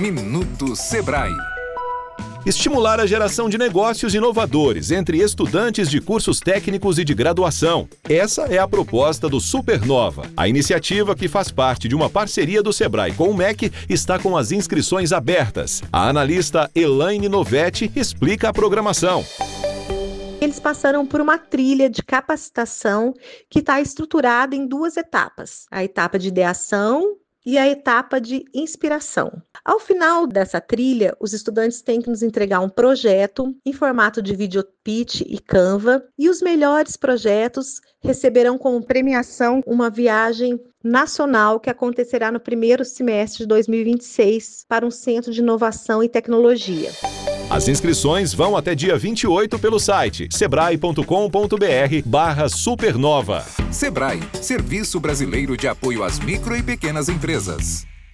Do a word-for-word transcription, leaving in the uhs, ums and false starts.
Minuto Sebrae. Estimular a geração de negócios inovadores entre estudantes de cursos técnicos e de graduação. Essa é a proposta do Supernova. A iniciativa, que faz parte de uma parceria do Sebrae com o M E C, está com as inscrições abertas. A analista Elaine Novetti explica a programação. Eles passaram por uma trilha de capacitação que está estruturada em duas etapas. A etapa de ideação e a etapa de inspiração. Ao final dessa trilha, os estudantes têm que nos entregar um projeto em formato de video pitch e Canva, e os melhores projetos receberão como premiação uma viagem nacional que acontecerá no primeiro semestre de dois mil e vinte e seis para um centro de inovação e tecnologia. As inscrições vão até dia vinte e oito pelo site sebrae ponto com ponto br barra supernova. Sebrae, Serviço Brasileiro de Apoio às Micro e Pequenas Empresas.